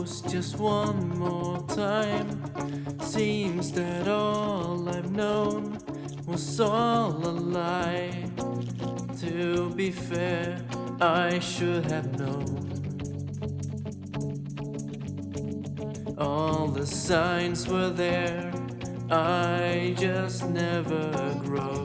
close just one more time. Seems that all I've known was all a lie. To be fair, I should have known. All the signs were there, I just never grow.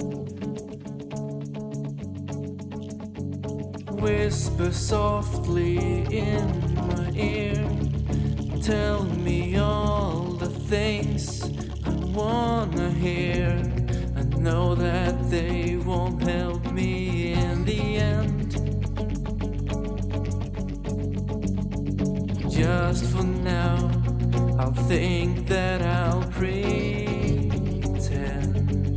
Whisper softly in my ear, tell me all the things I wanna hear. I know that they won't help me in the end. Just for now, I'll think that I'll pretend.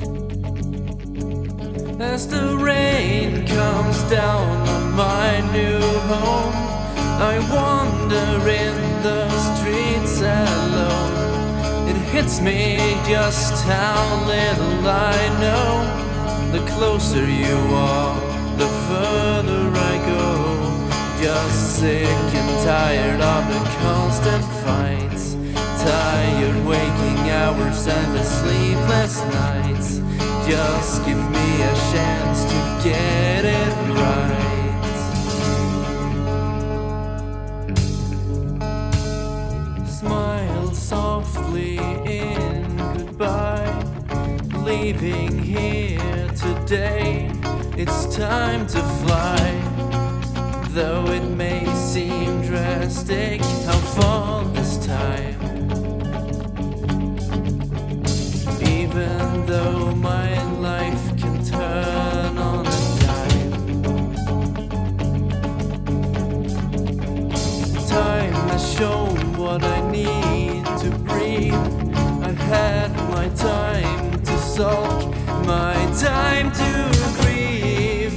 As the rain comes down on my new home, I wander in the streets alone. It hits me just how little I know. The closer you are, the further I go. Just sick and tired of the constant fights, tired waking hours and the sleepless nights. Just give me a chance to get it right. Smile softly in goodbye, leaving here today. It's time to fly. Though it may seem drastic, I'll fall this time. Even though my life can turn on a dime. Time has shown what I need to breathe. I've had my time to sulk, my time to grieve.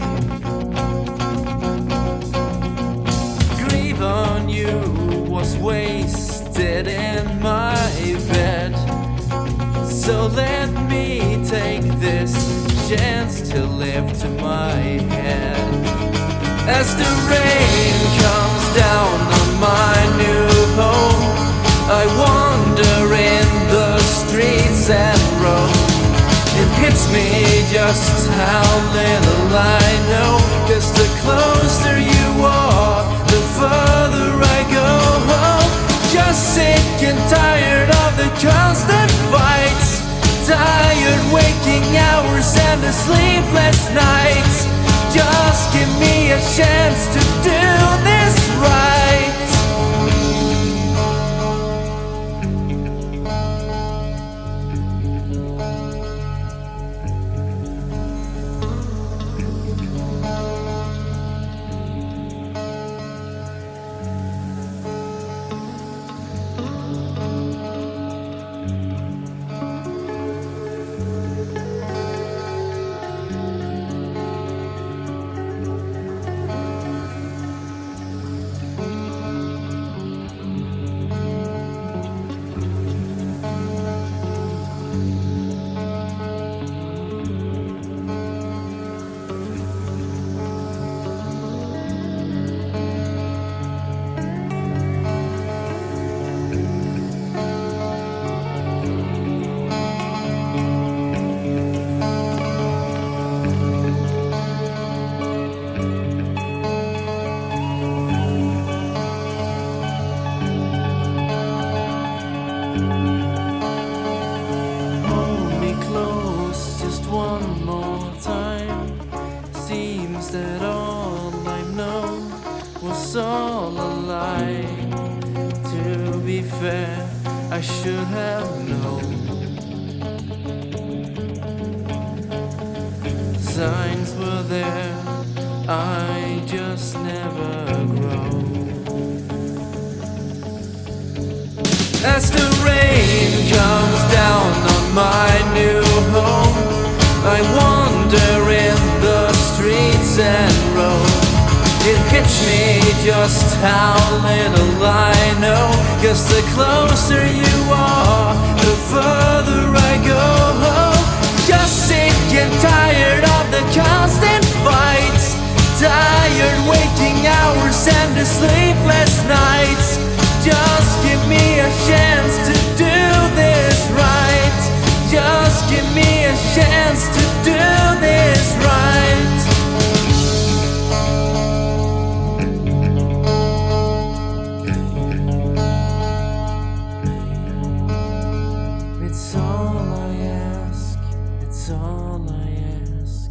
Grieve on you was wasted in my bed. So let me take this chance to lift my head. As the rain comes down on my new home, I wander in the streets and roam. It hits me just how little I know, 'cause the closer you are, the further I go home. Just sick and tired of the constant fights, tired waking hours and the sleepless nights. Just give me a chance to do this right. One more time. Seems that all I've known was all a lie. To be fair, I should have known. Signs were there, I just never grow. As the rain comes down on my new home, I wander in the streets and roam. It hits me just how little I know, 'cause the closer you are, the further I go home. Just sick and tired of the constant fights, tired waking hours and the sleepless nights. Just give me a chance to do this right. Just give me a chance to do this right. It's all I ask. It's all I ask.